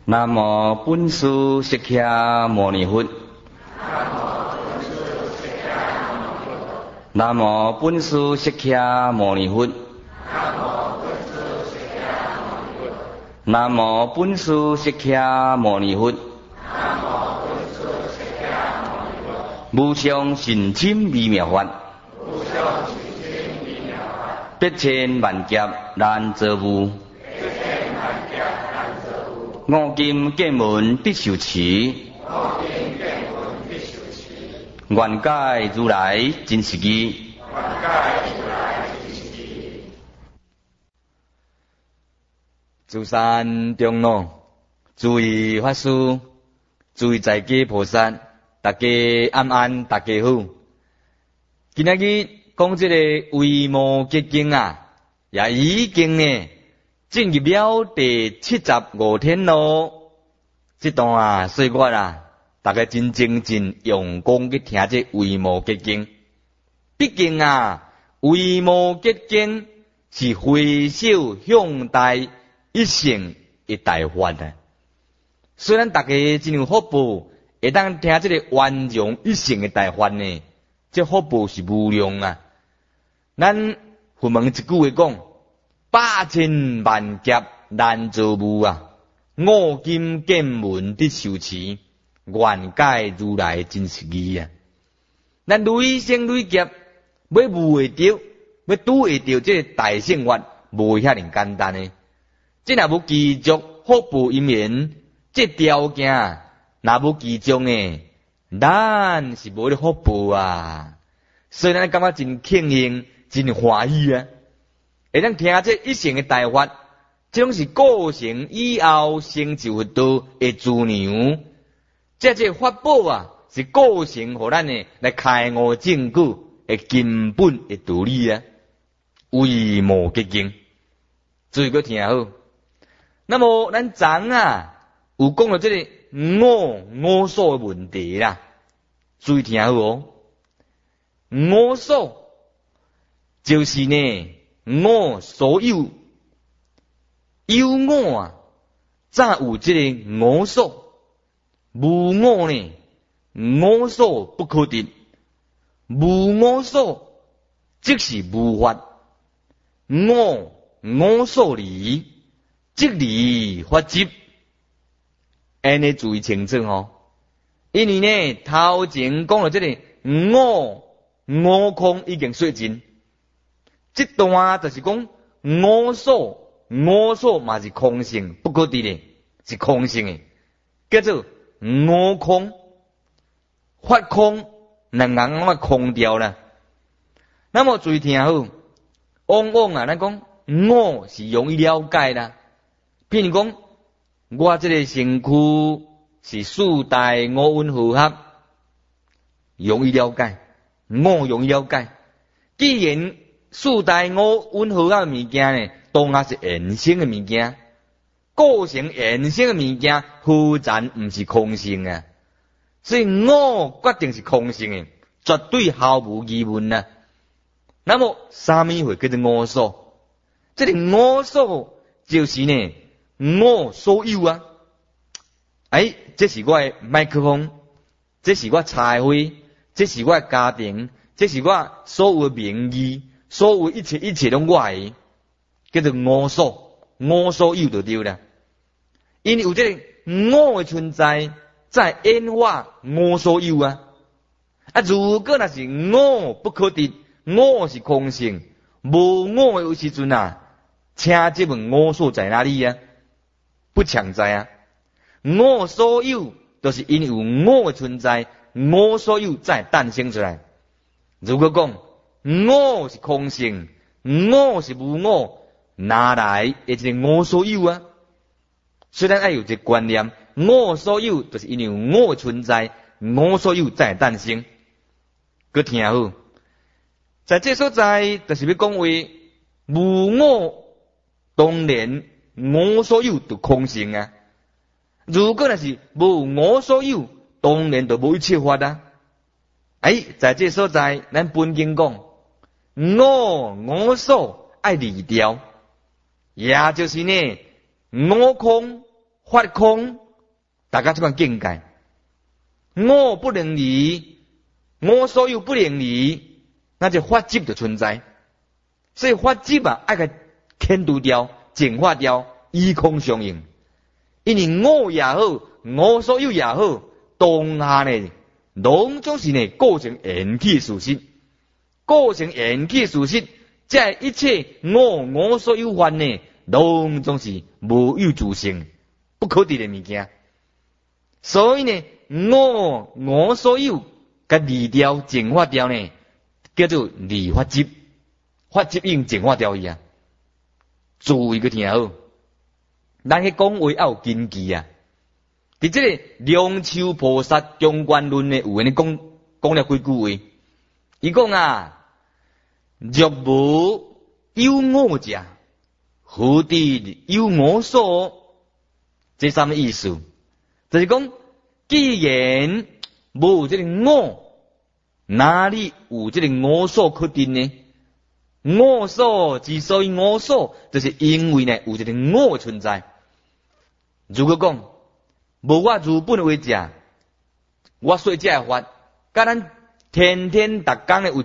南无本师释迦牟尼佛。南无本师释迦牟尼佛。南无本师释迦牟尼佛。无上甚深微妙法，百千万劫难遭遇。五金见闻必受持，愿解如来真实义。诸山中路，诸位法师，诸位在家菩萨，大家安安，大家好。今仔日讲这个维摩诘经啊，也已经呢进入了第75天咯。这段啊，所以我啊，大家真精进用功去听这维摩诘经。毕竟啊，维摩诘经是回首向大一生一大法啊。虽然大家真有福报，会当听这个完融一生的大法呢，这福报是无量啊。咱佛门一句话讲，百千万劫难遭遇啊，五金见闻得受持，愿解如来真实义啊。咱累生累劫，要遇会着，要拄会着这个大圣法，无遐尼简单的。这若无继续福报因缘，这条件若无继续呢，咱是无咧福报啊。所以咱感觉真庆幸，真欢喜啊！会当听这一生的大法，这种是个性以后成就佛道的资粮。这法宝啊，是个性互咱呢来开悟证据的根本的道理啊。维摩诘经，注意个听好。那么咱昨啊有讲到这个五所的问题啦，注意听好哦。五所就是呢，我所有有我啊，才有这个我所，无我呢，我所不可得，无我所即是无法，我所离，即离法执。安尼注意清楚哦，因为呢头前讲了这个我空已经说尽。这段就是讲我所嘛是空性，不可得的，是空性的，叫做我空，法空，两人我空掉了。那么注意听好，往往啊，咱讲我是容易了解啦。譬如讲，我这个身躯是四大五蕴和合，容易了解，我容易了解。既然四大五蕴和合的物件呢，当然是缘生的物件，构成缘生的物件，何然不是空性啊？所以我决定是空性的，绝对毫无疑问啊。那么什么会叫做我所？这个我所就是呢，我所有啊。这是我的麦克风，这是我彩绘，这是我的家庭，这是我所有的名义。所有一切拢我的，叫做我所有就对了。因为有这个我的存在，在演化我所有啊。如果那是我不可得，我是空性，无我的时阵啊，请这问我所在哪里啊？不强在啊。我所有都是因为有我的存在，我所有才诞生出来。如果讲我是空性，我是无我，哪来的这个我所有啊？虽然要有这个观念，我所有就是因为有我的存在，我所有才诞生。佮听好，在这所在就是要讲话，无我当然我所有就空性啊。如果那是无我所有，当然就无一切法啊。在这所在，咱本经讲。我所爱离掉，也就是呢，我空发空，大家这款境界，我不能离，我所有不能离，那就法执的存在。所以法执啊，爱个牵除掉、净化掉，以空相应。因为我也好，我所有也好，当下呢，拢总是呢构成缘起事实，构成缘起事实，这一切我所有法呢，拢总是无有自性，不可得的物件。所以呢，我所有甲离掉、净化掉呢，叫做离法执，法执已经净化掉伊啊。注意个听好，咱去讲话要有根基啊。伫这个梁丘菩萨中观论呢，有安尼讲了几句话。伊讲啊，若无有我者，何得有我所？这什么意思？就是讲，既然无有这个我，哪里有这个我所可定呢？我所之所以我所，就是因为呢有这个我存在。如果讲无我如本为者，我说这法，甲咱天天逐工呢有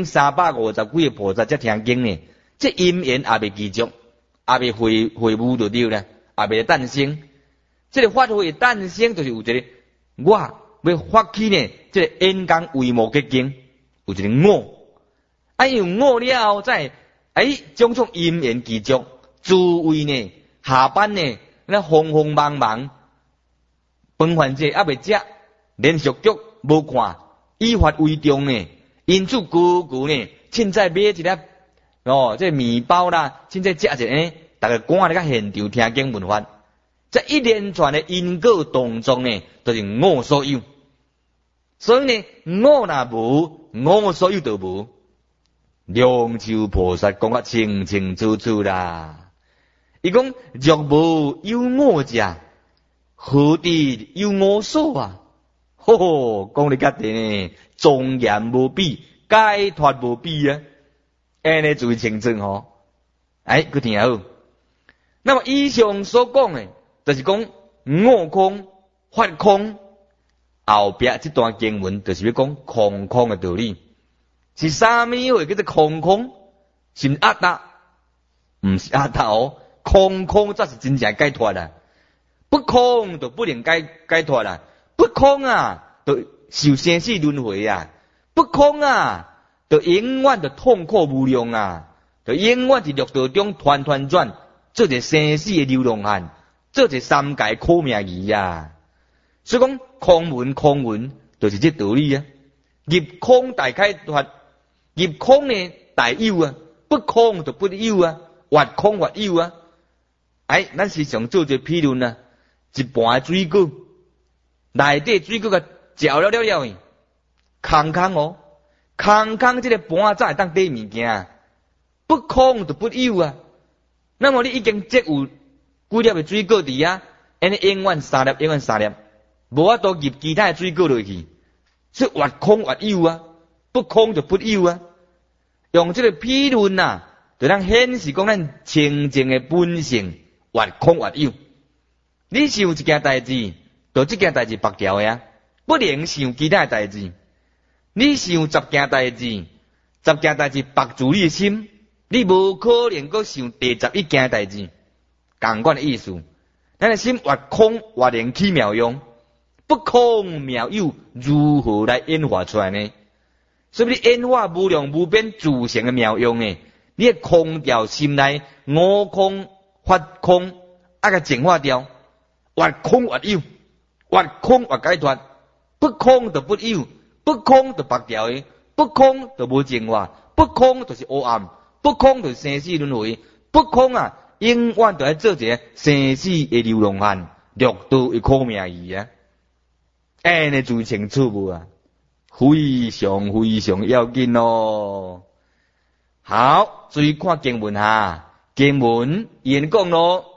1350几个菩萨在听经呢，这因缘也未继续，也未会悟就对了，也未诞生。这个法会诞生，就是有一个我要发起呢，这个因缘为无结经，有一个我。因为我了后，再种种因缘继续，诸位呢下班呢，那慌慌忙忙，饭饭者也未食，连续剧无看，以法为重呢，因此句呢，凊彩买一粒这面包啦，凊彩食一下，大家赶咧个现场听经闻法，这一连串的因果当中呢，都是我所有。所以呢，我若无，我所有就无。梁丘菩萨讲得清清楚楚啦。伊讲若无有我者，何得有我所啊？讲你家己呢，庄严无比，解脱无比啊！安尼最清楚吼。佢听好。那么以上所讲的，就是讲我空、法空，后边这段经文就是要讲空空的道理。是啥物话叫做空空？是阿达？唔是阿达哦，空空才是真正解脱啦。不空就不能解脱啦。不空啊，就受生死轮回啊。不空啊，就永远就痛苦无量啊。就永远伫六道中团团转，做一生死的流浪汉，做一三界苦命儿啊。所以讲空文就是这道理啊。入空大解脱。入空呢大有啊，不空就不有啊，越空越有啊。咱时常做一批论啊，一盘水果，内底水果个嚼了的，空哦，空这个盘才会当底物件，不空就不有啊。那么你已经积有几粒的水果伫啊，安尼永远三粒，无法度入其他的水果落去，所以越空越有啊。不空就不有啊！用这个譬论啊，就让显示讲咱清净的本性越空越有。你想一件代志，就这件代志白条呀，不能想其他的代志。你想10件代志白住你的心，你无可能搁想第11件代志。同款的意思，咱的心越空越能起妙用，不空妙有如何来演化出来呢？所以你演化无量无边自性的妙用呢，你空掉心内我空、法空，个净化掉，越空越有，越空越解脱，不空就不有，不空就白掉的，不空就无净化，不空就是黑暗，不空就是生死轮回，不空啊，永远就要做一个生死的流浪汉，六道的苦命儿啊！安尼最清楚无啊？非常要紧咯。好，注意看经文哈，经文言讲咯，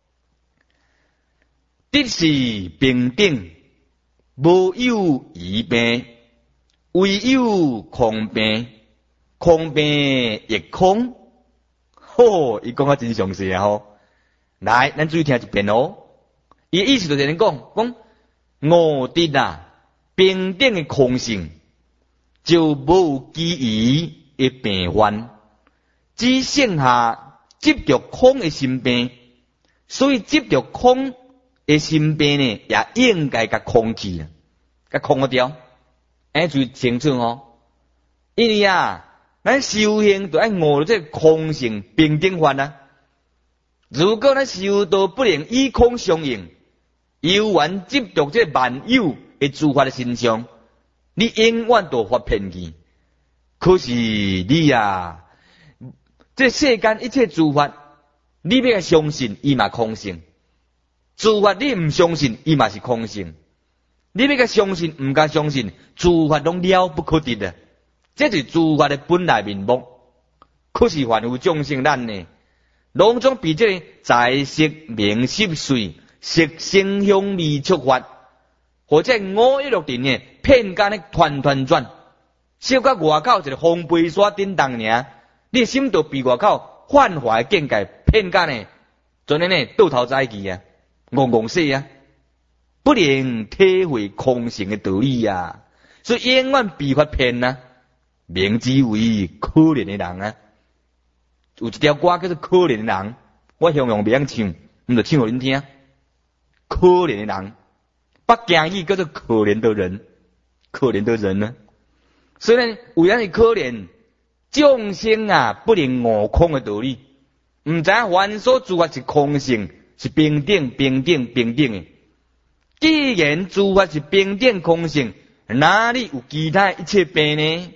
得是平等，无有疑病，唯有空病，空病亦空。伊讲啊真详细啊吼。来，咱注意听一遍哦。 伊意思就是人讲五谛啊，平等的空性，就无基于的病患，只剩下执着空的心病，所以执着空的心病呢，也应该甲空去啦，甲空掉，注意清楚哦。因为咱修行就爱悟到这空性平等法啊。如果咱修道不能以空相应，犹原执着这万有的诸法的身上，你永远都发偏去。可是你这世间一切诸法，你要相信伊嘛空性；诸法你唔相信伊嘛是空性。你要相信唔甲相信，诸法拢了不可得的。这就是诸法的本来面目。可是凡夫众生咱呢，拢总比这在色名色睡、色声香味触法，或者五欲六尘呢，骗间的团团转，小到外口一个风飞沙叮当尔，你心都被外口幻化的境界骗间呢，做呢倒头栽去啊，戆戆死啊，不能体会空性的道理啊，所以永远被法骗啊，名之为可怜的人啊。有一条歌叫做可怜的人，我形容袂晓唱，毋就唱互恁听。可怜的人，北京语叫做可怜的人，可怜的人呢？所以呢，为咱是可怜众生不能悟空的道理，毋知影凡所诸法是空性，是平等的。既然诸法是平等空性，哪里有其他一切病呢？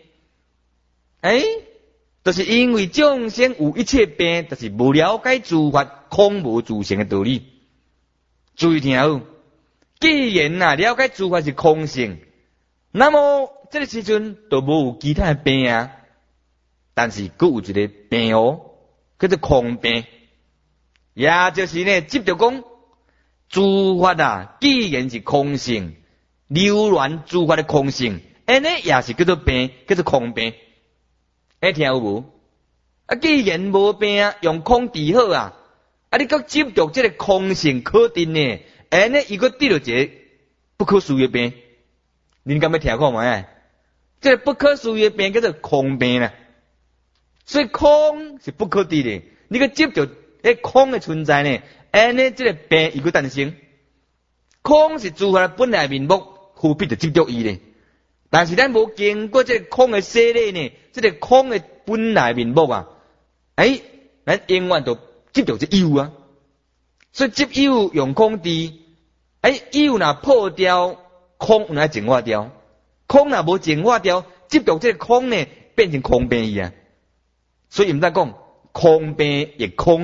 就是因为众生有一切病，就是无了解诸法空无自性的道理。注意听好，既然了解诸法是空性，那么这个时阵就无有其他的病啊。但是佫有一个病叫做空病，也就是呢，执着讲诸法既然是空性，流乱诸法的空性，安尼也是叫做病，叫做空病。听有无？既然无病，用空治好你搁执着这个空性可定呢？安尼伊搁得到一个不可思议的病，恁敢要听看卖？这个不可思议的病叫做空病啦。所以空是不可得的，你搁执着空的存在呢？安尼这个病伊搁诞生。空是诸法的本来面目，何必就执着伊呢？但是咱无经过这个空的洗礼呢，这个空的本来面目咱永远都执着这有所以执有用空治，有若破掉，空有若净化掉，空若无净化掉，执着这个空呢，变成空病去所以毋知讲空病亦空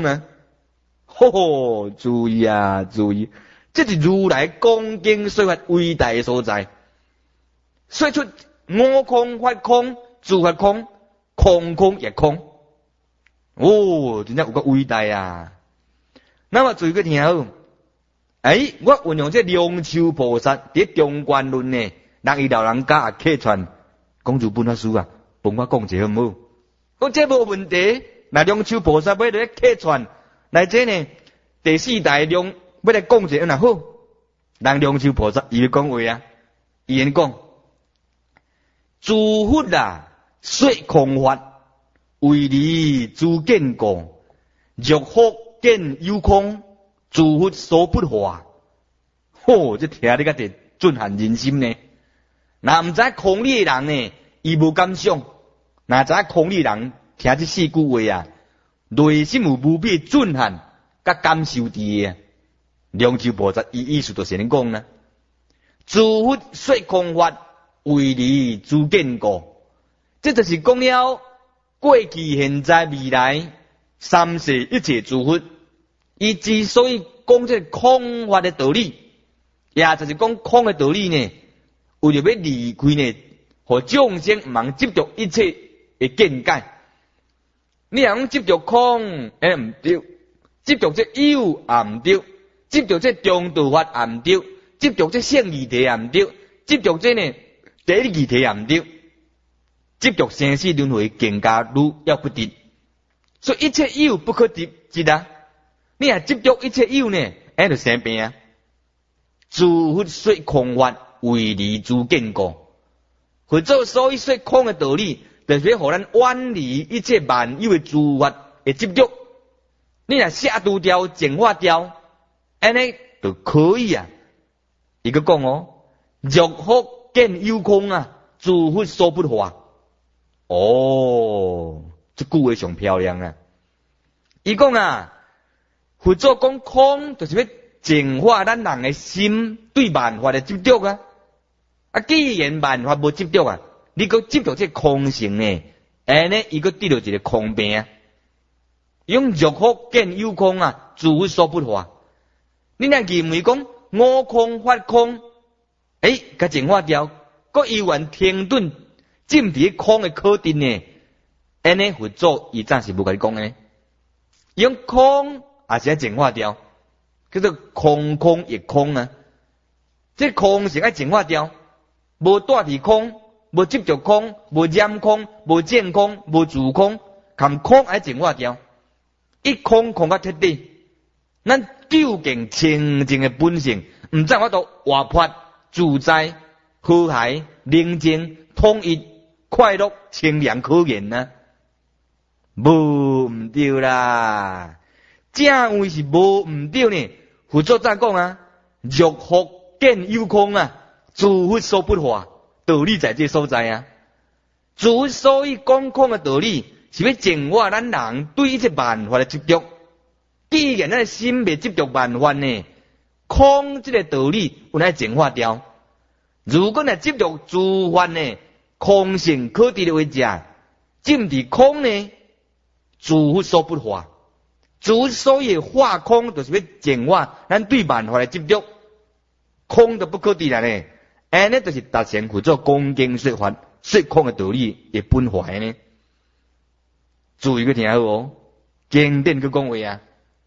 注意注意，这是如来讲经说法伟大的所在。说出我空法空，诸法空，空空也空。真正有个伟大那么注意个听好，我运用这龙树菩萨伫中观论呢，让伊老人家客串，讲住本法书帮我讲一下好唔好？讲这无问题。那龙树菩萨要来客串，来这呢第四代龙要来讲一下那好。让龙树菩萨伊讲话伊言讲。诸法说空法，为离诸见过，若复见有空，诸法所不化。这听你个得震撼人心呢。那唔知空理的人呢，伊无感想；那知空理人听这四句话内心有无比震撼，甲感受伫龙树菩萨伊意思就是恁讲诸法说空法。为离诸见过，这就是讲了过去、现在、未来三世一切诸法，伊之所以讲这空法的道理，也就是讲空的道理呢，为了要离开呢，和众生唔通执着一切的见解。你若讲执着空，唔对；执着这有唔对；执着这中道法唔对；执着这圣义体唔对；执着这呢。第一义体也唔对，执着生死轮回更加愈要不得，所以一切有不可得，是你若执着一切有呢，就生病诸佛说空法，为离诸见过。佛祖所以说空的道理，就是要互咱远离一切万有的诸法的执着。你若下度掉、净化掉，安尼就可以啊。伊个讲哦，若佛见有空啊，诸佛所不化。哦，这句话上漂亮啊！伊讲啊，佛祖讲空，就是要净化咱人的心对万法的执着啊。啊，既然万法无执着啊，你搁执着这空性呢？安尼伊搁得到一个空病啊。用若佛见有空啊，诸佛所不化。你若认为讲我空法空，甲净化掉，搁依然停顿浸伫空的考定呢？安尼佛祖伊暂时无甲你讲呢。用空也是要净化掉，叫做空空亦空啊。这空是要净化掉，无带伫空，无执着空，无染空，无见空，无自空，含空要净化掉。一空空较彻底，咱究竟清净的本性，毋知我都活泼、自在、和諧、宁静、统一、快乐、清凉可言啊！无毋对啦，正为是无毋对呢。佛祖怎讲啊？若佛见有空啊，诸佛所不化，道理在这所在啊。诸佛所以讲空的道理，是要净化咱人对一切万法的执着。既然咱的心未执着万法呢，空这个道理有来净化掉。如果若执着诸法呢，空性可得的为者，浸伫空呢，诸佛所不化。诸佛所以化空，就是要净化咱对万法的执着。空都不可得了呢，安尼就是达成佛祖讲经说法说空的道理的本怀呢。注意个听好哦，经典个讲话啊，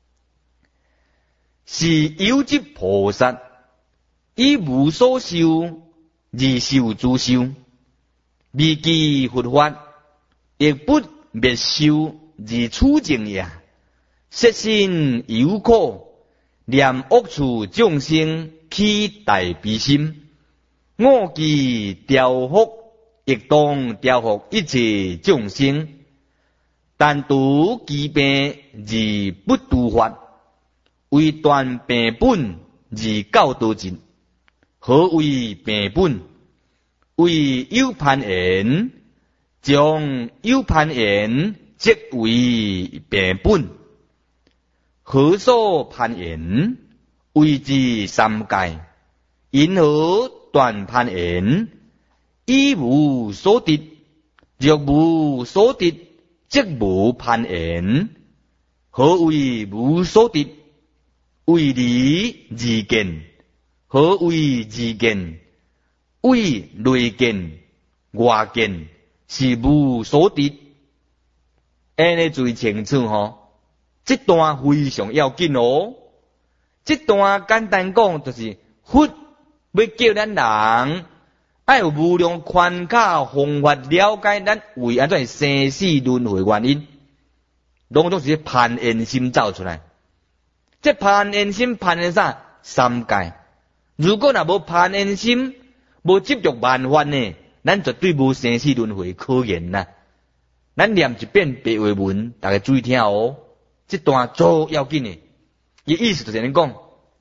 是有即菩萨以无所修而修诸修，未记佛法，亦不灭修而处境也。色心有苦，念恶处众生起大悲心，我记调伏，亦当调伏一切众生。但独其病而不度法，为断病本而教导尽。何为病本？为有攀缘，将有攀缘即为病本。何所攀缘？为之三界。因何断攀缘？以无所得。若无所得，即无攀缘。何为无所得？为离二见。何为二见？为内见、外见是无所得。安尼最清楚吼。这段非常要紧哦。这段简单讲，就是佛要叫咱人要有无量宽巧方法了解咱为安怎生死轮回原因，拢是攀缘心造出来。这攀缘心攀的啥？三界。如果若无攀缘心，无执着万法呢，咱绝对无生死轮回可言呐。咱念一遍白话文，大家注意听哦。这段最要紧的，伊意思就是安尼讲。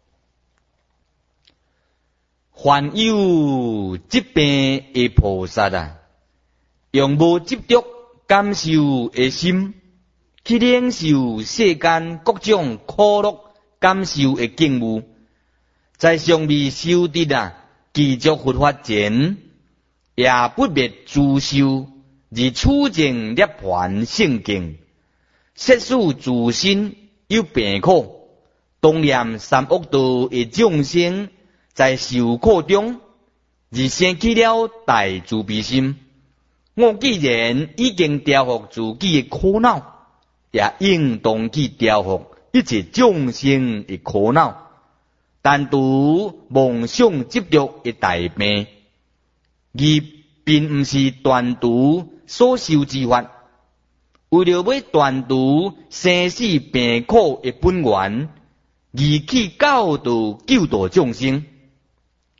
凡有疾病的菩萨啊，用无执着感受的心，去领受世间各种苦乐感受的境遇，在尚未修得继续佛法前，也不灭自修，而处境涅槃圣境。设使自身有病苦，当念三恶道的众生在受苦中，而生起了大慈悲心。我既然已经调伏自己的苦恼，也应当去调伏一切众生的苦恼。单独妄想执着的大病，而并不是单独所修之法。为了要断除生死病苦的本源，而去教导救度众生，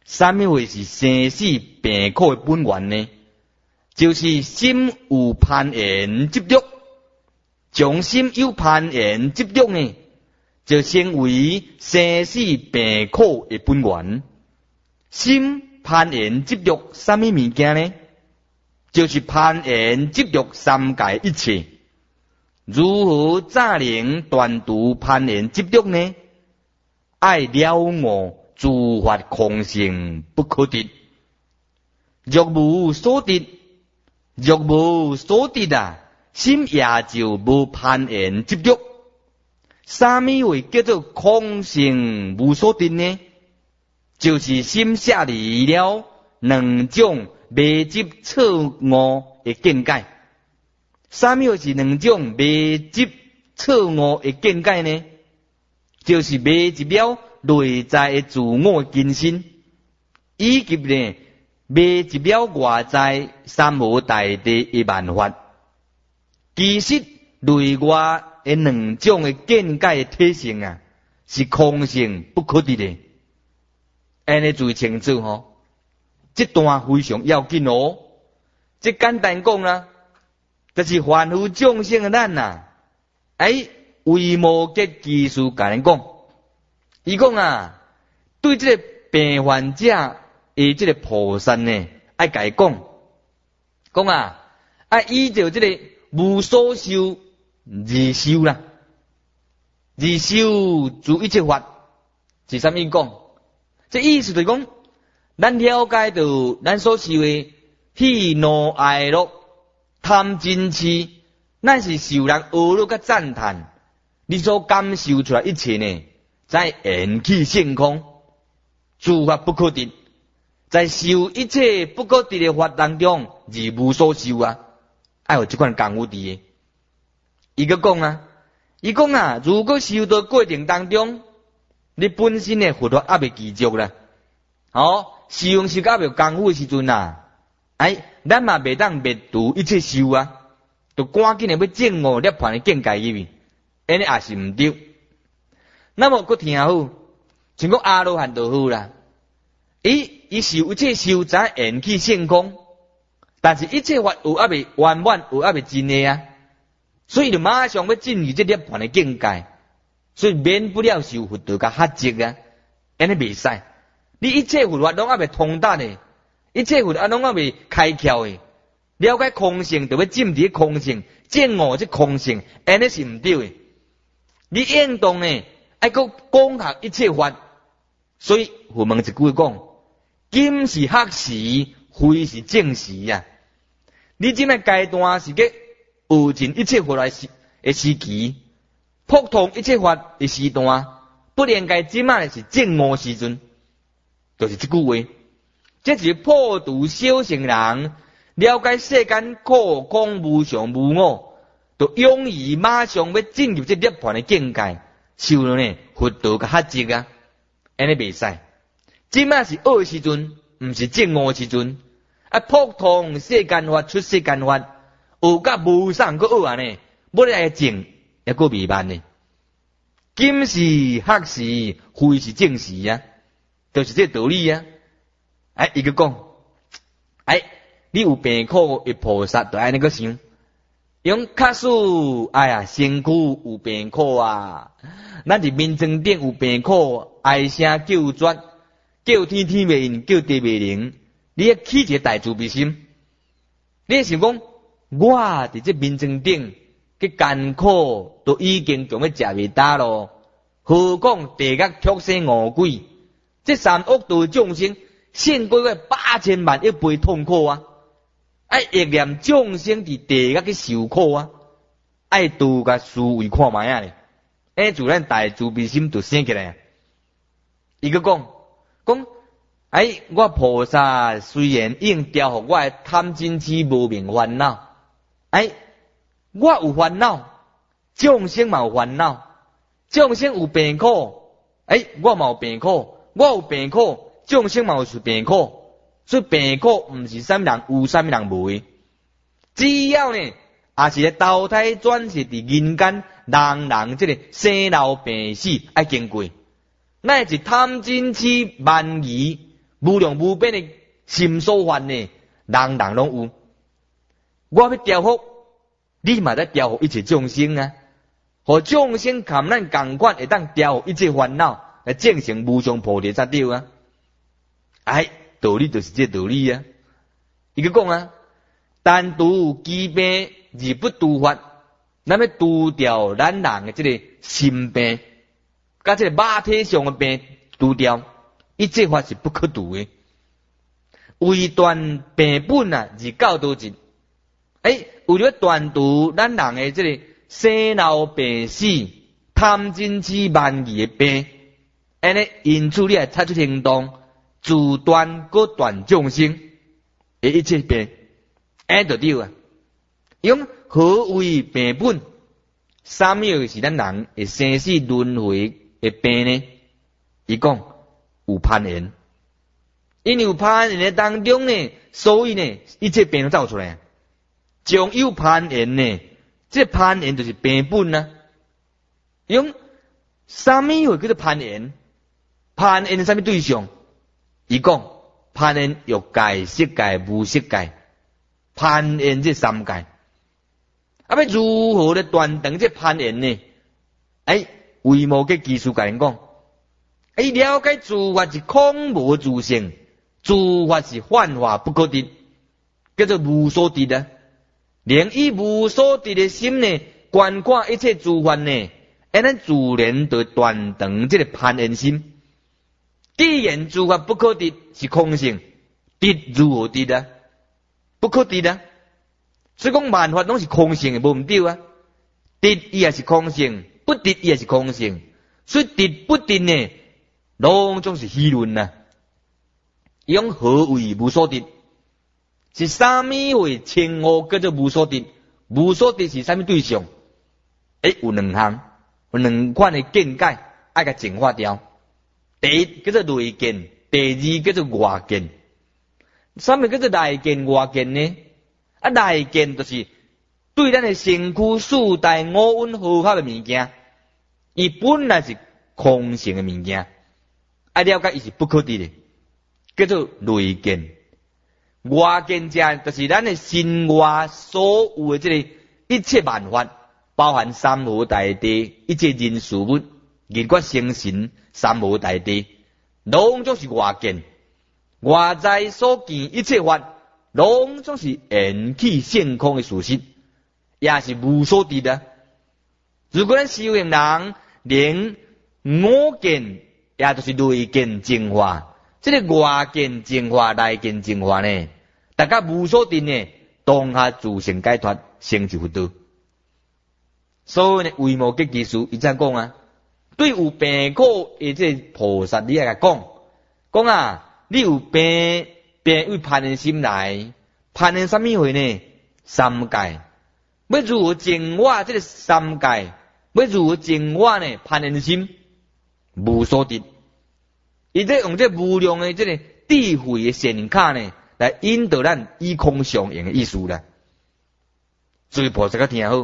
什么会是生死病苦的本源呢？就是心有攀缘执着，将心有攀缘执着呢，就成为生死病苦的本源。心攀缘执着什么物件呢？就是攀缘执着三界一切。如何才能断除攀缘执着呢？爱了悟诸法空性不可得，若无所得，若无所得啊，心也就无攀缘执着。什么会叫做空性无所得呢？就是心舍离了两种未执错误的见解。什么是两种未执错误的见解呢？就是未执了内在的自我精神，以及呢未执了外在三无大地的万法。其实内外的两种的见解的体性啊，是空性不可得的。安尼注意清楚吼，这段非常要紧哦。这简单讲啦，就是凡夫众生的咱呐，为无结技术甲人讲，伊讲啊，对这个病患者的这个菩萨呢，爱甲伊讲啊，依照这个无所修而修啦，而修诸一切法是啥物讲？这意思就是讲，咱了解到咱所修的喜怒哀乐贪嗔痴，咱是受人学乐甲赞叹，你所感受出来一切呢，在缘起性空，诸法不可得，在修一切不可得的法当中，而无所修啊，爱有这款功夫伫的。伊个讲啊，如果修道过程当中，你本身的佛法还未具足啦，修用修到未功夫的时阵啊，咱嘛袂当灭除一切修啊，就赶紧的要证悟涅槃的境界入去，安尼也是毋对。那么佫听好，像讲阿罗汉就好啦，伊修一切修在缘起性空，但是一切法有还未圆满，有还未真的啊，所以就马上要进入这涅槃的境界。所以免不了受佛道甲吓责啊，安尼袂使。你一切佛法拢还未通达的，一切佛法拢还未开窍的，了解空性就要进入空性，证悟这空性，安尼是毋对的。你应当呢，爱讲讲学一切法。所以佛门一句讲，今是学时，非是正时啊。你这个阶段是个学尽一切佛法的时期。普通一切法的时段，不应该即卖是正悟时阵，就是这句话。这是破除小乘人了解世间苦空无常无我，就勇于马上要进入这涅槃的境界，受了呢佛道甲吓责啊，安尼袂使。即卖是学时阵，毋是正悟时阵。普通世间法出世间法，学甲无啥个学安尼，要来证。也个未办呢。今时黑时，非是正时啊，就是这道理啊。伊个讲，你有病苦的菩萨，就安尼个想，用卡数，身躯有病苦啊，咱伫面前顶有病苦，哀声叫绝，叫天天袂应，叫地袂灵，你要起一个大慈悲心，你想讲，我伫这面前顶。个艰苦都已经从要食袂打咯，何况地狱畜生恶鬼，这三恶道众生，胜过个8000万亿倍痛苦啊！忆念众生伫地狱去受苦啊！拄甲思维看卖啊咧，自然大慈悲心就生起来。伊个讲，我菩萨虽然已经调伏我的贪嗔痴无明烦恼，我有烦恼，众生嘛有烦恼，众生有病苦，我嘛有病苦，我有病苦，众生嘛有病苦，所以病苦毋是啥物人有啥物人无的，只要呢，也是投胎转世伫人间，人这个生老病死爱经过，乃是贪嗔痴慢疑， 无量无边的心所烦呢，人人拢有。我要调伏，你嘛在调伏一切众生啊！互众生含咱共款，会当调伏一切烦恼，来证成无上菩提才对啊！哎，道理就是这道理啊！伊个讲啊，单独疾病而不度法，那么除掉咱人的这个心病，甲这个肉体上的病除掉，一切法是不可度的。为断病本啊，而教导尽。为了断除咱人的这个生老病死、贪嗔痴慢疑的病，安尼因此你来采取行动，自断各断众生的一切病，安就对啊。用何为病本？什么是咱人的生死轮回的病呢？伊讲有攀缘，因为有攀缘的当中呢，所以呢，一切病都走出来。将有攀缘呢，这攀缘就是病本啊。用什么会叫做攀缘？攀缘是什么对象？伊讲攀缘欲界、色界、无色界，攀缘这三界。要如何来断断这攀缘呢？为无嘅技术甲人讲，了解诸法是空无自性，诸法是幻化不可得，叫做无所得啊。连以无所得的心呢，观看一切诸法呢，咱自然就断断这个攀缘心。既然诸法不可得是空性，得如何得啊？不可得啊！所以讲万法拢是空性的，无毋对啊。得伊也是空性，不得伊也是空性，所以得不得呢，拢总是虚论啊。用何为无所得？是啥物会称呼叫做无所得？无所得是啥物对象？有两项，有两款的见解，爱甲净化掉。第一叫做内见，第二叫做外见。啥物叫做内见外见呢？内见就是对咱的身躯四大五蕴好合的物件，伊本来是空性的物件，了解伊是不可得的，叫做内见。外见者就是咱的心外所有的这个一切万法，包含三无大地，一切人事物，日月星辰，三无大地，拢总是外见。外在所见一切法，拢总是缘起现空的事实，也是无所得的。如果咱修行人连五见，也就是内见净化，这个外见净化、内见净化呢，大家无所得呢，当下自性解脱，成就佛道。所以呢，为无嘅技术，伊怎讲啊？对有病苦的这菩萨，你来讲啊，你有病为攀缘心来，攀缘什么会呢？三界。要如何净化这个三界？要如何净化呢？攀缘心无所得。伊在用这无量的这个智慧的显卡呢，来引导咱以空相应的意思啦。所以菩萨较听好，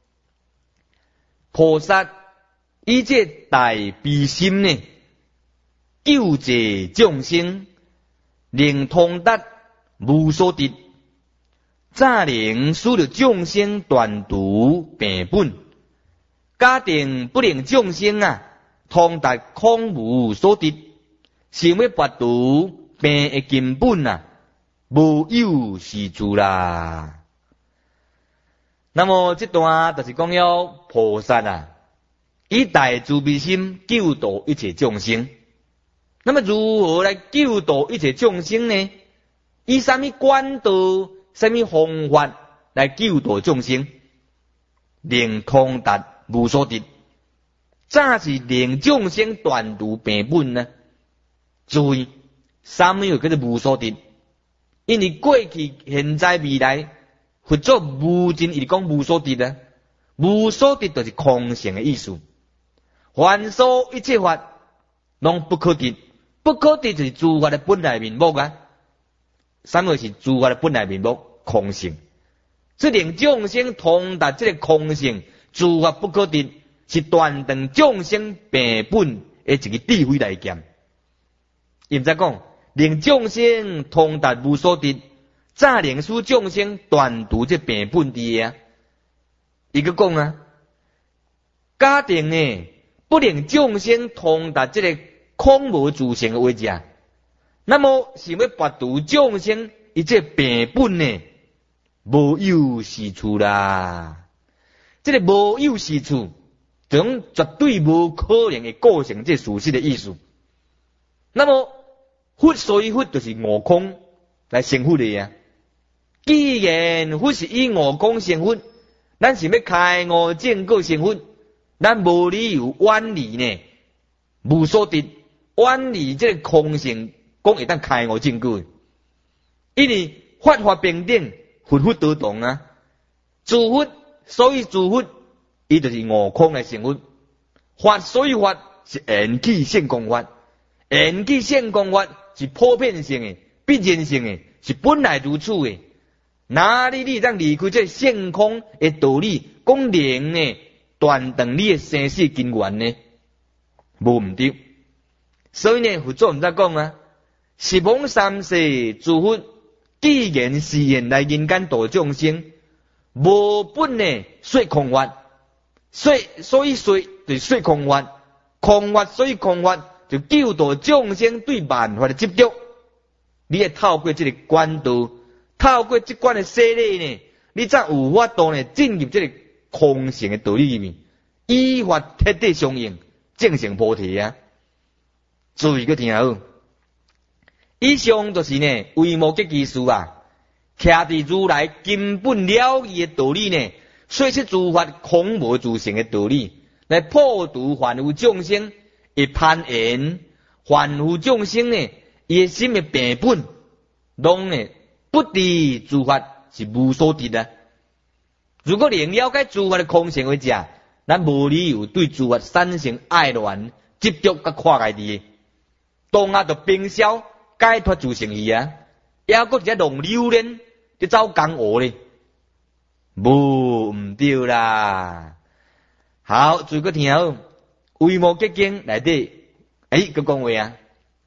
菩萨以这大悲心呢，救济众生，令通达无所得，早能使得众生断除病本，假定不令众生通达空无所得。想要拔除病的根本无有是处啦。那么这段就是讲了菩萨以大慈悲心救度一切众生。那么如何来救度一切众生呢？以什么管道、什么方法来救度众生，令通达无所得？早是令众生断除病本呢？注意，什么叫做无所得？因为过去、现在、未来，佛祖无尽伊讲无所得啊。无所得就是空性的意思。凡所一切法，拢不可得。不可得就是诸法的本来面目啊。什么是诸法的本来面目？空性。这令众生通达这个空性，诸法不可得，是断定众生病本的一个智慧来讲。伊毋知讲， 令众生通达无所得，早能使众生断除这病本地啊。伊个讲啊，假定呢不令众生通达这个空无自性的位置，那么想要拔除众生伊这病本呢，无有是处啦。这个无有是处，这种绝对无可能会构成这事实的意思。那么佛所以佛就是悟空来成佛的啊。既然佛是以悟空成佛，咱是要开悟正果成佛，咱无理由远离呢无所得，远离这个空性，讲会当开悟正果。因为法法平等，佛佛都同啊。自佛所以自佛，伊就是悟空来成佛。法所以法是缘起现空法，缘起现空法是普遍性的、必然性的，是本来如此的。哪里你当离开这现空的道理，讲能呢断断你的生死根源呢？无毋对。所以呢，佛祖毋知讲啊，十方三世诸佛，既然是愿来人间度众生，无本呢说空法，所以说就是说空法，空法所以空法就救度众生对万法的执着。你要透过这个管道，透过这关的洗礼呢，你才有法度呢进入这个空性的道理里面，依法彻底相应，正成菩提啊！注意个听好，以上就是呢为无结基师啊，徛伫如来根本了义的道理呢，说出诸法空无自性的道理，来破除凡夫众生的攀缘，凡夫众生呢，伊的心的病本，拢呢不知诸法是无所得的。如果能了解诸法的空性为者，咱无理由对诸法产生爱恋、执着甲看家己的，当下就冰消解脱自性去啊！抑搁一只弄榴莲，就走江湖咧，无毋对啦。好，最个听好，为无结经内底，佮讲话啊。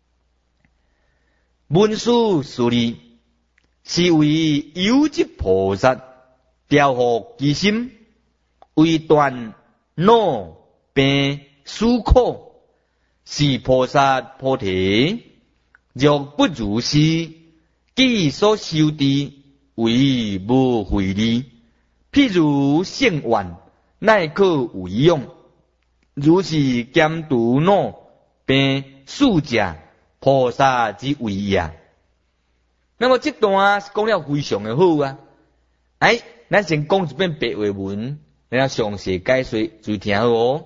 文殊师利是为有执菩萨调伏其心，为断恼病思苦，是菩萨菩提。若不如是，既所修之为无慧利。譬如圣愿，乃可为用。如是监督恼病思者，菩萨之为也。那么这段讲了非常的好啊！咱先讲一遍白话文，然后详细解说，注意听好哦。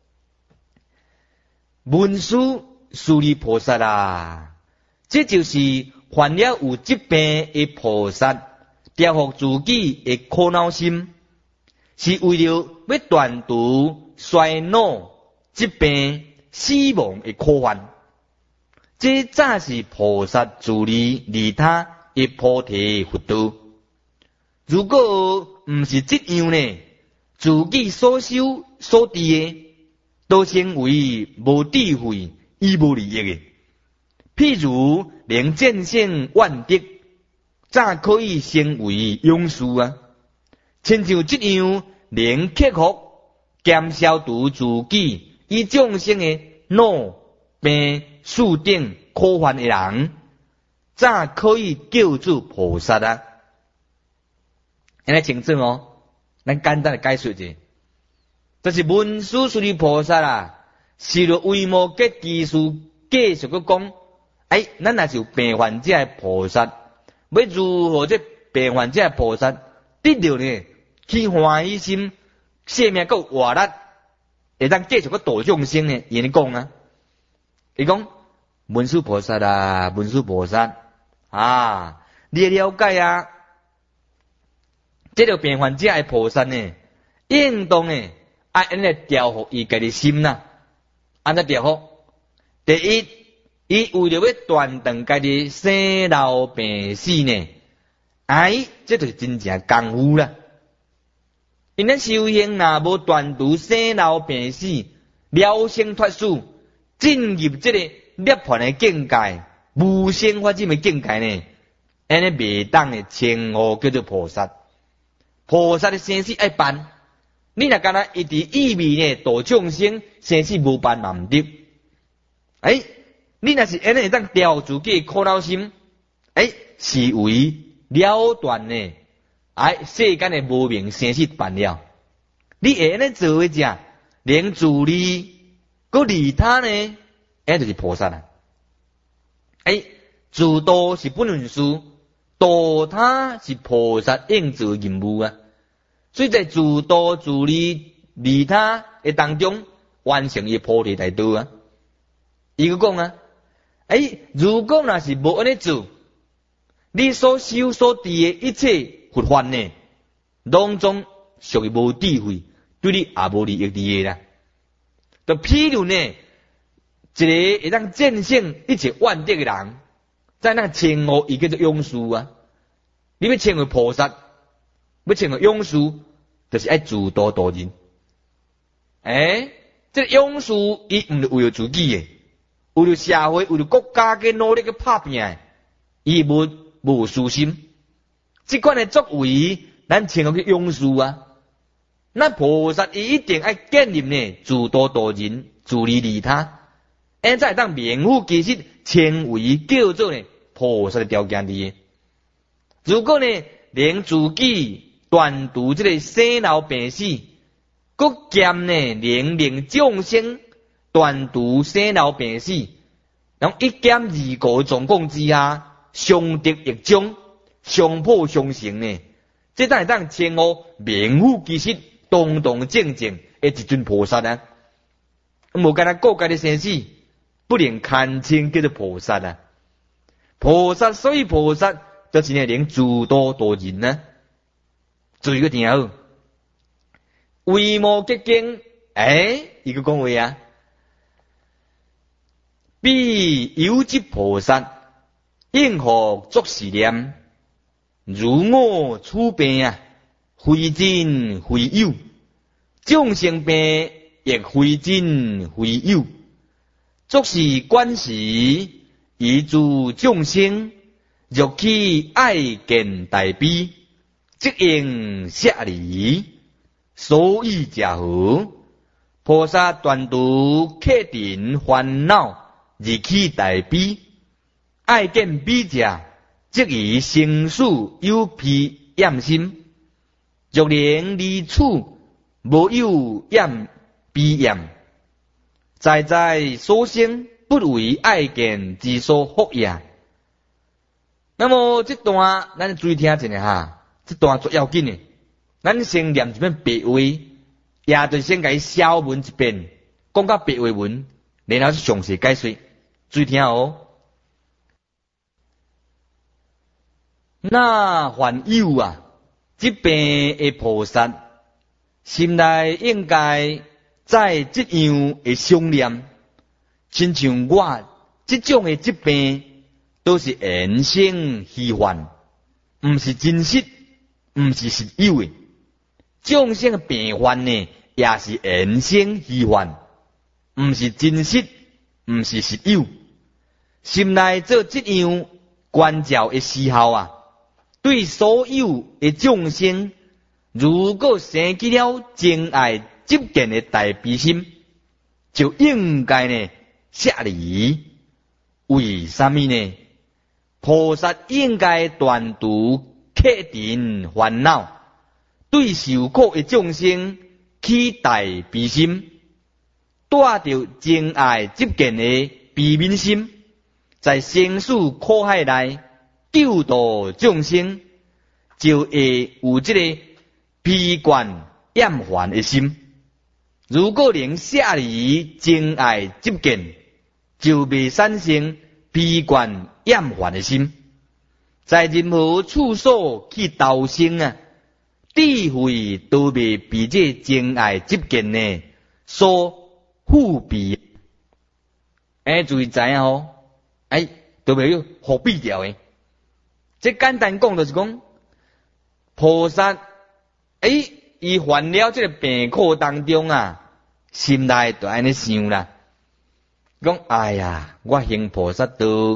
文殊师利菩萨啊，这就是患了有疾病的菩萨，调伏自己的苦恼心，是为了要断除衰老、疾病、死亡的苦患。这才是菩萨自利利他的菩提佛道。如果毋是这样呢，自己所修所知的，都成为无智慧、亦无利益的。譬如能见性万德，才可以成为勇士啊！亲像这样能克服、减消除自己以众生的恼、病、死等苦患的人，才可以叫做菩萨啊！来清楚哦，咱简单的解说者，就是文殊师利菩萨啊，是了为无结基师继续个讲，咱若是有病患者的菩萨，要如何这病患者的菩萨得到呢？去欢喜心，生命够活力，会当继续个度众生呢？伊讲啊，伊讲文殊菩萨啊，文殊菩萨啊，你了解啊？这个病患者的菩萨呢，应当呢，安尼调伏伊家己心呐，安怎调伏？第一，伊为了要断断家己生老病死呢，这就是真正功夫啦。因咱修行若无断除生老病死、了生脱死，进入这个涅槃的境界， 无生法这么境界呢，安尼袂当的称呼叫做菩萨。菩萨的生死爱办，你若干那一直意味呢度众生，生死无办嘛毋得。你若是安尼会当调自己苦恼心，是为了断呢，世间的无明生死办了。你会安尼做的者，连自利，佮利他呢，就是菩萨啦。自度是本分事，度他是菩萨应做任务啊。所以在自度自利利他的当中，完成伊菩提大道啊。伊个讲啊，如果若是无安尼做，你所修所持的一切佛法呢，当中属于无智慧，对你也无利益的啦。就譬如呢，一个会当见性一切万德的人，在那称呼伊叫做勇士啊。你要称为菩萨，要称为勇士，就是爱自度度人。这勇士伊毋是为了自己的，为了社会、为了国家嘅努力去打拼的，伊无私心。这款的作为，咱称呼叫勇士啊。那菩萨伊一定爱建立呢，自度度人，自利利他，才当名副其实称为叫做呢菩萨的条件的。如果呢，连自己断除这个生老病死，佮兼呢令众生断除生老病死，然后一兼二顾总共之下，相得益彰，相辅相成呢，这当称呼名副其实。堂堂正正的一尊菩萨啊，无干那国家的生死，不能堪称叫做菩萨啊。菩萨所以菩萨就是呢，能自度度人啊。注意个听好，为无结经，伊个讲话啊，彼有即菩萨，应何作是念？如我处病啊。非真非有，众生病亦非真非有，作是观时，以助众生，若其爱见大悲，即应舍离，所以者何？菩萨断除客定烦恼，而起大悲，爱见悲者，即以生死有疲厌心。若能离处，无有厌悲厌，在所生，不为爱见之所惑也。那么这段咱注意听一下哈，这段最要紧的，咱先念一遍白话，也就先甲小文一遍，讲到白话文，然后是详细解说，注意听哦。那还有啊。这病的菩萨，心内应该在这样的想念，亲像我这种的疾病，都是缘生虚幻，不是真实，不是实有的。众生的病患呢，也是缘生虚幻，不是真实，不是实有。心内做这样关照的时候啊。对所有的众生，如果生起了真爱积见的大悲心，就应该呢舍离。为什么呢？菩萨应该断除客定烦恼，对受苦的众生起大悲心，带着真爱积见的悲悯心，在生死苦海内。救度众生，就会有这个疲倦厌烦的心。如果能舍离真爱积见，就未产生疲倦厌烦的心。在任何处所去投生啊，智慧都未比这真爱积见呢所富比。注意知影哦，都未有何必掉的。这简单讲就是讲，菩萨，伊患了这个病苦当中啊，心内就安尼想啦，讲哎呀，我行菩萨道，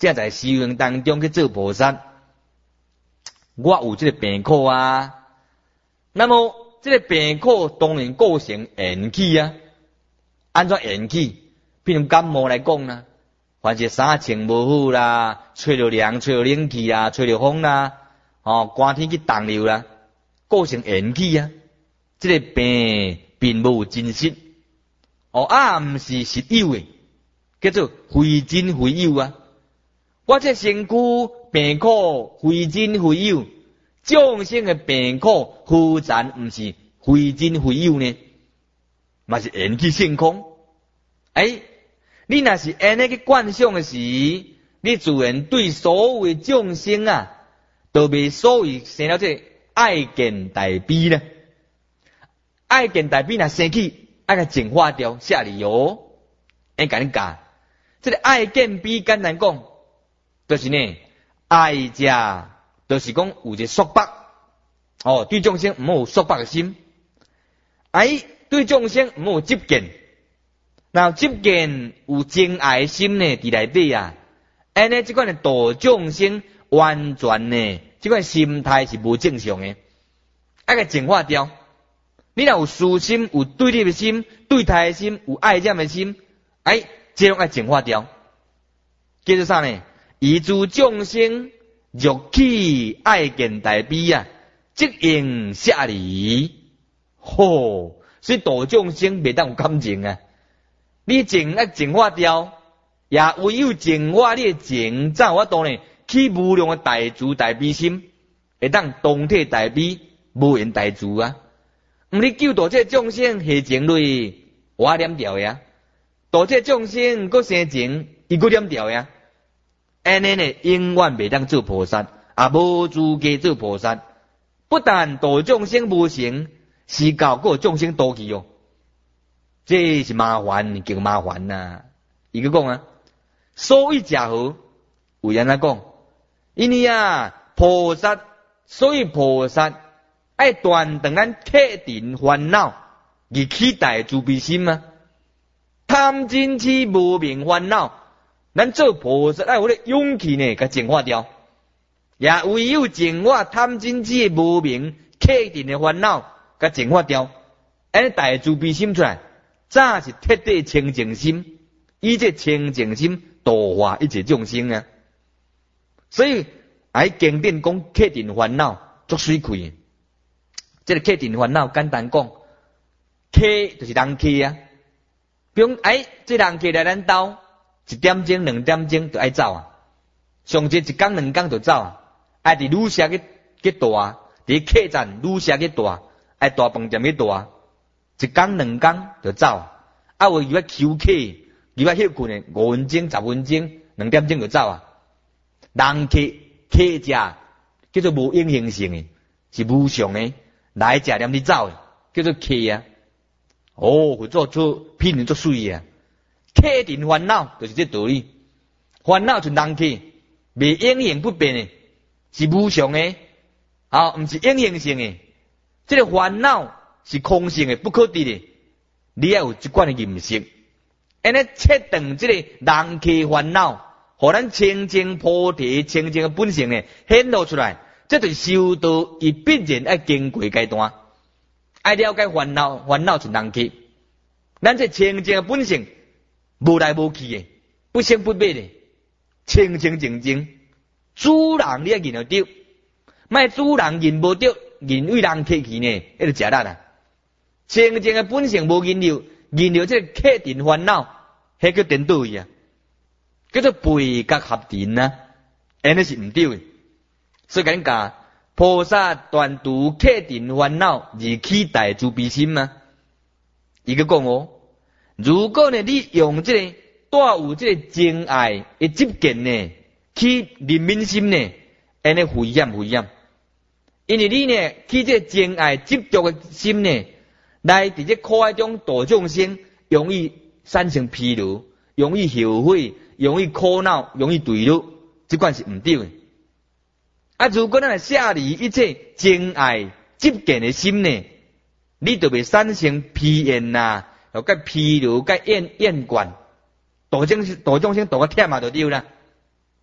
才在修行当中去做菩萨。我有这个病苦啊，那么这个病苦当然构成缘起啊。安怎缘起？比如感冒来讲啦，凡是衫穿无好啦，吹着凉，吹着冷气啦，吹着风啦，寒天去冻流啦，构成缘起啊。这个病并无真实，毋是实有诶，叫做非真非有啊。我这身躯病苦非真非有，众生诶病苦忽然毋是非真非有呢，嘛是缘起性空。你若是安尼去观想诶时，你自然对所有众生啊，都未所谓生了这爱见大悲呢。爱见大悲若生起，爱甲净化掉，下理由，甲你教。这个爱见悲简单讲，就是呢，爱者就是讲有一个束缚，对众生毋好有束缚诶心，对众生毋好有执见。那执见有真爱心呢，伫内底啊，安尼即款的度众生完全呢，即款心态是无正常的，爱甲净化掉。你若有私心，有对立的心，对他的心，有爱染的心，这种爱净化掉。叫做啥呢？以诸众生若起爱见大悲啊，即应下理。所以度众生袂当有感情啊。你情爱净化掉，也唯有净化你的情，才有法度呢起无量的大慈大悲心，会当同体大悲，无缘大慈啊。你救度这众生下情类，我念掉呀；度这众生搁生情，伊搁念掉呀。安尼呢，永远袂当做菩萨，也无资格做菩萨。不但度众生无成，是教个众生多去哦。这是麻烦，叫麻烦呐。伊个讲啊，所以假好，为安怎讲？因为菩萨，所以菩萨爱断断咱克定烦恼，而起大慈悲心啊。贪嗔痴无明烦恼，咱做菩萨爱有咧勇气呢，甲净化掉。也唯有净化贪嗔痴的无明克定的烦恼，甲净化掉，安尼大慈悲心出来。早是彻底清净心，以这清净心度化一切众生啊！所以经典讲克定烦恼足水气。这个克定烦恼简单讲，克就是人客啊。比如这人客来咱兜1点钟、2点钟就爱走啊，上节1天2天就走啊。伫旅社去住啊，伫客栈旅社去住，大饭店去住啊。1天2天就走，有伊要求客，伊要休困的5分钟、10分钟、2点钟就走啊。人客者叫做无影形性的，是无常的，来食念你走的，叫做客啊。做出品人作水啊。客定烦恼就是这道理，烦恼就人客，未影形不变的，是无常的，毋是影形性的。这个烦恼是空性的，不可得的。你要有一贯的认识，安尼切断这个人客烦恼，互咱清净菩提清净的本性呢显露出来。这就是修道伊必然要经过阶段，爱了解烦恼，烦恼是人客。咱这清净的本性无来无去的，不生不灭的，清清净净。主人你要认得到，莫主人认无到，认为人客去呢，那就食力啦。清净的本性无认了，认了这个克定烦恼，迄叫颠倒去啊，叫做背角合定啊，安尼是毋对的。所以讲讲菩萨断除克定烦恼而起大慈悲心啊。伊个讲如果呢你用这个带有这个真爱的执见呢，去人民心呢，安尼危险危险。因为你呢去这真爱执着的心呢，来伫这苦海中度众生，容易产生疲劳，容易后悔，容易苦恼，容易堕落，这款是毋对的。如果咱来舍离一切真爱执见的心呢，你就袂产生疲厌呐，又甲疲劳、甲厌倦，度众生度个忝就对啦。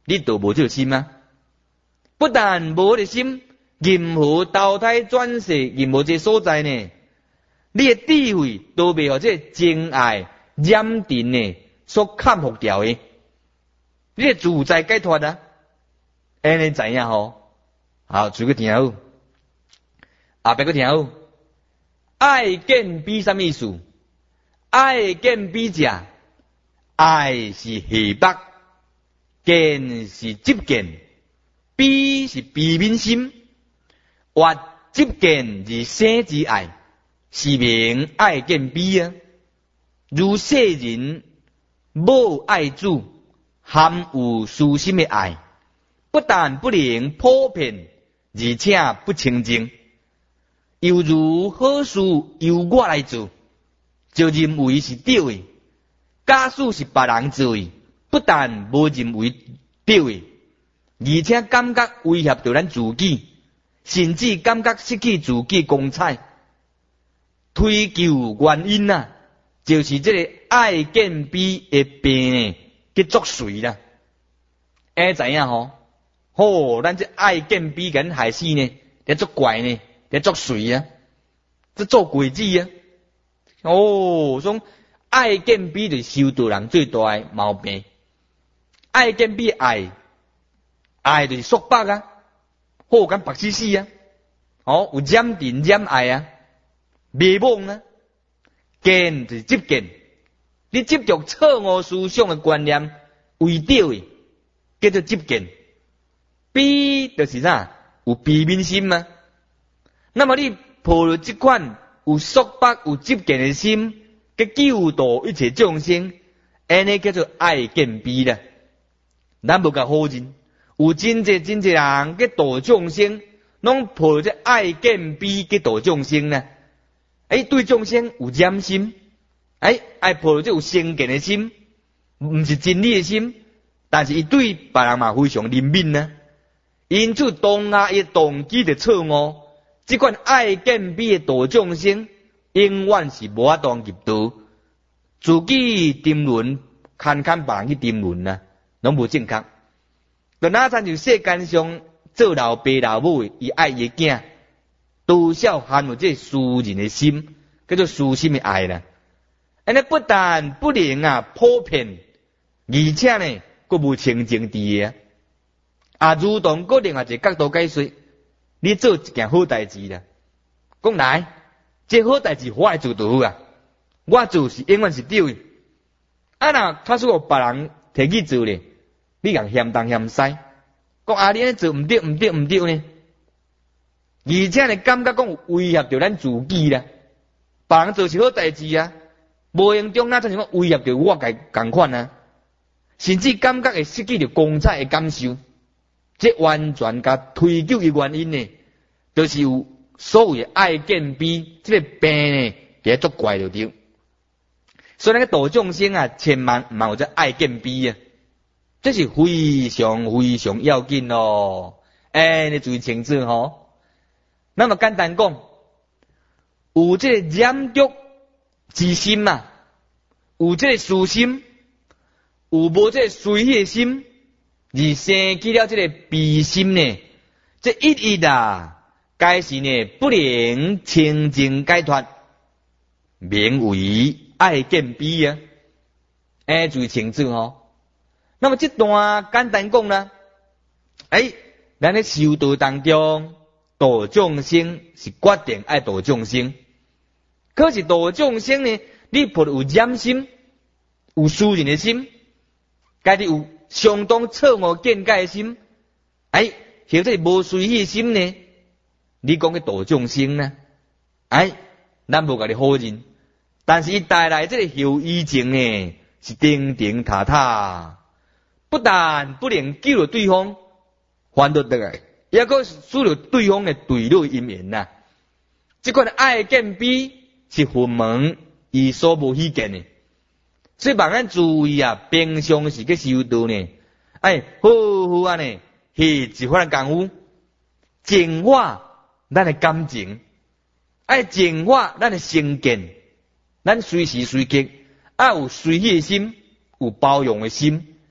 你都无这个心啊！不但无这个心，任何投胎转世，任何这所在呢，你的智慧都被这真爱染定呢所砍覆掉的。你的自在解脱啊！安尼知影吼？好，做个听好，后壁个听好。爱见比什么意思？爱见比者，爱是下北，见是接见，比是悲悯心，或接见是生之爱，是名爱见比啊。如世人无爱主，含有私心的爱，不但不能普遍，而且不清净。犹如好事由我来做，就认为是对的；假使是别人做的，不但无认为对的，而且感觉威胁到咱自己，甚至感觉失去自己光彩。追究原因啊，就是这个爱见比的病呢，去作祟啦。知影吼？咱这爱见比给人害死呢，咧作怪呢。在作祟啊，在做诡计啊！说爱见比就是修道人最大的毛病。爱见比爱就是束缚啊，好敢白死死啊！有染定染爱啊，迷惘啊，见就是接见，你执着错误思想的观念为对的，叫做接见。比就是啥？有悲悯心啊。那么你抱着这款有束缚、有接见的心，去救度一切众生，安尼叫做爱见比啦。咱无甲否认，有真济人去度众生，拢抱着爱见比去度众生呢。对众生有染心，爱抱着有先见的心，毋是真理的心，但是伊对别人嘛非常怜悯呢。因此当下伊动机的错误。这款爱见比的度众生，永远是无法度入道，自己沉沦，看别人去沉沦啊，拢无正确。就哪像就世间上做老爸老母的，伊爱伊的囝，多少含有这私人的心，叫做私心的爱啦。安尼不但不能普遍，而且呢，佫无清净伫啊。如同佫另外一个角度解说。你做一件好代志啦，讲来，这好代志我爱做就好啊，我做是永远是对的。若他说别人摕去做咧，你共嫌东嫌西，讲你安尼做毋对呢，而且呢感觉讲有威胁到咱自己啦。别人做是好代志啊，无形中那才是讲威胁到我共款啊，甚至感觉会失去着光彩的感受。这完全甲推究的原因呢，就是有所谓的爱见比这个病呢，给作怪就对。所以那个度众生千万毋有这爱见比啊，这是非常非常要紧咯。你注意清楚吼。那么简单讲，有这个染着之心有这个私心，有无这个随喜的心。而生起了这个悲心呢，这一该是呢不能清净解脱，名为爱见比啊。注意清楚吼。那么这段简单讲啦，咱咧修道当中度众生是决定爱度众生，可是度众生呢，你抱有染心，有私人的心，家己有相当错误见解的心，或者无随喜的心呢？你讲去度众生呢？咱无甲你否认，但是伊带来这个后遗症呢，是钉钉塔塔，不但不能救了对方，还得来，也个使了对方的对立因缘呐。这款爱见比是佛门伊所无希见的。所以万咱注意平常时去修道呢，好好呢，是一番功夫，净化咱的感情，净化咱的成见，咱随时随刻有随喜的心，有包容的心，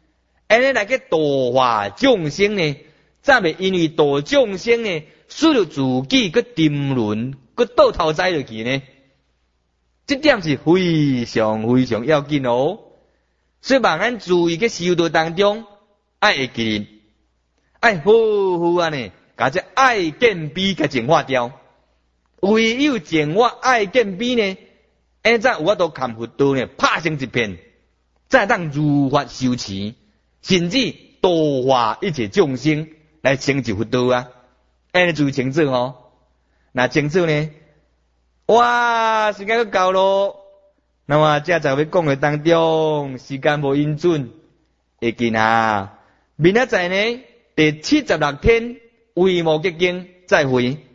安尼来个度化众生呢，则袂因为度众生呢，使到自己个沉沦，个倒头栽落去呢。这点是非常非常要紧哦。所以望咱注意个修道当中，爱会记，爱好好安尼，甲这爱见悲甲净化掉。唯有净化爱见悲呢，安怎有法度看佛道呢？拍成一片，再当如法修持，甚至度化一切众生来成就佛道啊！安尼注意清楚哦。那清楚呢？哇，时间都到咯。那么这在要讲的当中，时间无允准，会见啊。明仔载呢，第76天为无结经再会。